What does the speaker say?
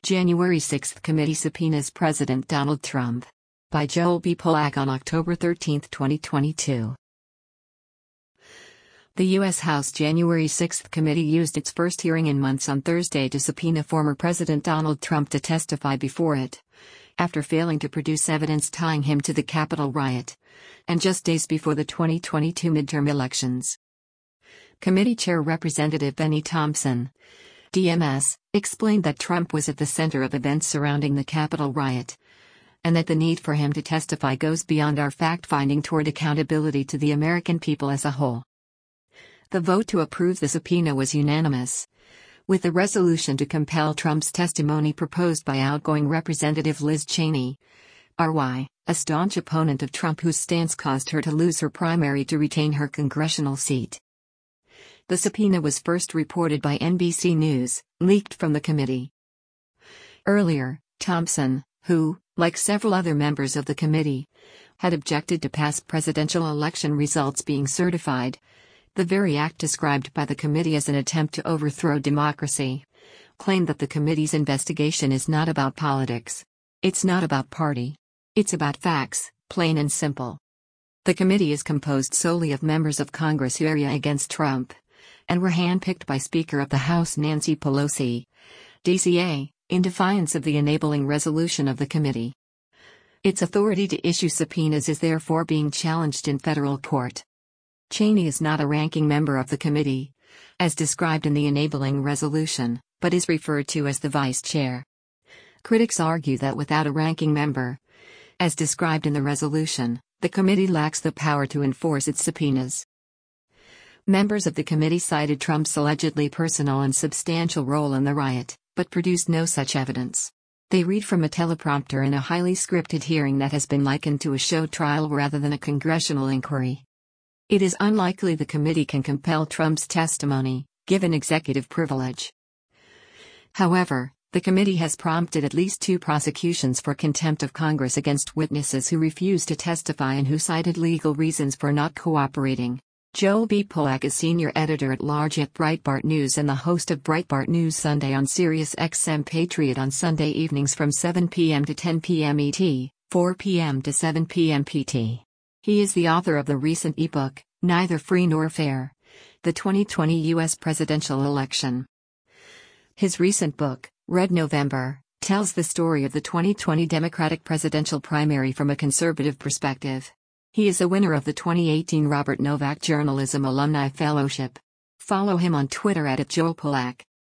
January 6 Committee subpoenas President Donald Trump. By Joel B. Polak on October 13, 2022. The U.S. House January 6 committee used its first hearing in months on Thursday to subpoena former President Donald Trump to testify before it, after failing to produce evidence tying him to the Capitol riot, and just days before the 2022 midterm elections. Committee Chair Representative Benny Thompson, DMS, explained that Trump was at the center of events surrounding the Capitol riot, and that the need for him to testify goes beyond our fact-finding toward accountability to the American people as a whole. The vote to approve the subpoena was unanimous, with the resolution to compel Trump's testimony proposed by outgoing Representative Liz Cheney, RY, a staunch opponent of Trump whose stance caused her to lose her primary to retain her congressional seat. The subpoena was first reported by NBC News, leaked from the committee. Earlier, Thompson, who, like several other members of the committee, had objected to past presidential election results being certified, the very act described by the committee as an attempt to overthrow democracy, claimed that the committee's investigation is not about politics. It's not about party. It's about facts, plain and simple. The committee is composed solely of members of Congress who are against Trump, and were handpicked by Speaker of the House Nancy Pelosi, DCA, in defiance of the enabling resolution of the committee. Its authority to issue subpoenas is therefore being challenged in federal court. Cheney is not a ranking member of the committee, as described in the enabling resolution, but is referred to as the vice chair. Critics argue that without a ranking member, as described in the resolution, the committee lacks the power to enforce its subpoenas. Members of the committee cited Trump's allegedly personal and substantial role in the riot, but produced no such evidence. They read from a teleprompter in a highly scripted hearing that has been likened to a show trial rather than a congressional inquiry. It is unlikely the committee can compel Trump's testimony, given executive privilege. However, the committee has prompted at least 2 prosecutions for contempt of Congress against witnesses who refused to testify and who cited legal reasons for not cooperating. Joel B. Polak is senior editor-at-large at Breitbart News and the host of Breitbart News Sunday on Sirius XM Patriot on Sunday evenings from 7 p.m. to 10 p.m. ET, 4 p.m. to 7 p.m. PT. He is the author of the recent ebook, Neither Free Nor Fair: The 2020 U.S. Presidential Election. His recent book, Red November, tells the story of the 2020 Democratic presidential primary from a conservative perspective. He is a winner of the 2018 Robert Novak Journalism Alumni Fellowship. Follow him on Twitter @JoelPolak.